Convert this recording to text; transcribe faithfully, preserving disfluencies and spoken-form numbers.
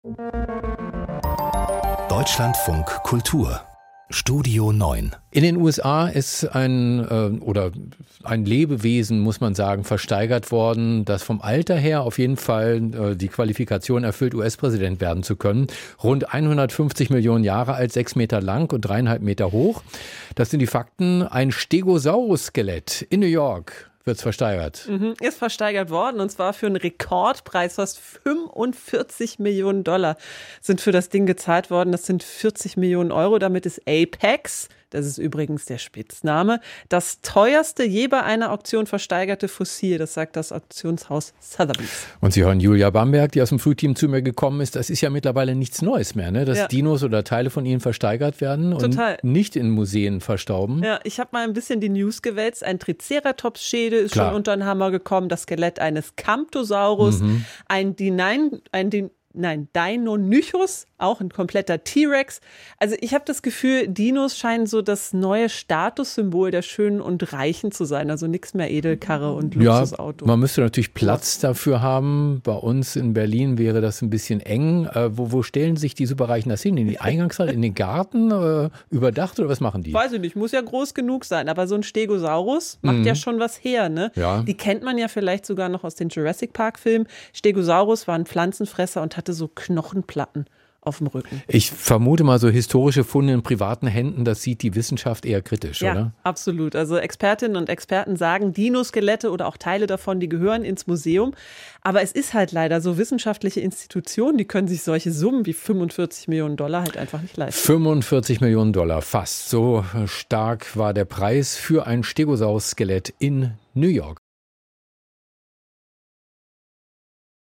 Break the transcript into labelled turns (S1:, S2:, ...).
S1: Deutschlandfunk Kultur Studio neun.
S2: In den U S A ist ein äh, oder ein Lebewesen, muss man sagen, versteigert worden, das vom Alter her auf jeden Fall äh, die Qualifikation erfüllt, U S-Präsident werden zu können. Rund hundertfünfzig Millionen Jahre alt, sechs Meter lang und dreieinhalb Meter hoch. Das sind die Fakten. Ein Stegosaurus-Skelett in New York wird versteigert.
S3: Mhm, ist versteigert worden und zwar für einen Rekordpreis. Fast fünfundvierzig Millionen Dollar sind für das Ding gezahlt worden. Das sind vierzig Millionen Euro. Damit ist Apex, das ist übrigens der Spitzname, das teuerste je bei einer Auktion versteigerte Fossil. Das sagt das Auktionshaus Sotheby's.
S2: Und Sie hören Julia Bamberg, die aus dem Frühteam zu mir gekommen ist. Das ist ja mittlerweile nichts Neues mehr, ne? Dass ja. Dinos oder Teile von ihnen versteigert werden und Total. nicht in Museen verstauben.
S3: Ja, ich habe mal ein bisschen die News gewälzt. Ein Triceratops-Schädel ist Klar. schon unter den Hammer gekommen. Das Skelett eines Camptosaurus, mhm. ein Dinein, ein Din Nein, Deinonychus, auch ein kompletter T-Rex. Also ich habe das Gefühl, Dinos scheinen so das neue Statussymbol der Schönen und Reichen zu sein. Also nichts mehr Edelkarre und Luxusauto.
S2: Ja, man müsste natürlich Platz dafür haben. Bei uns in Berlin wäre das ein bisschen eng. Äh, wo, wo stellen sich die Superreichen das hin? In die Eingangshalle, in den Garten, äh, überdacht oder was machen die?
S3: Weiß ich nicht, muss ja groß genug sein. Aber so ein Stegosaurus macht mhm. ja schon was her, ne?
S2: Ja.
S3: Die kennt man ja vielleicht sogar noch aus den Jurassic Park Filmen. Stegosaurus war ein Pflanzenfresser und hat so Knochenplatten auf dem Rücken.
S2: Ich vermute mal, so historische Funde in privaten Händen, das sieht die Wissenschaft eher kritisch,
S3: ja,
S2: oder?
S3: Ja, absolut. Also Expertinnen und Experten sagen, Dinoskelette oder auch Teile davon, die gehören ins Museum. Aber es ist halt leider so, wissenschaftliche Institutionen, die können sich solche Summen wie fünfundvierzig Millionen Dollar halt einfach nicht leisten.
S2: fünfundvierzig Millionen Dollar, fast. So stark war der Preis für ein Stegosaurus-Skelett in New York.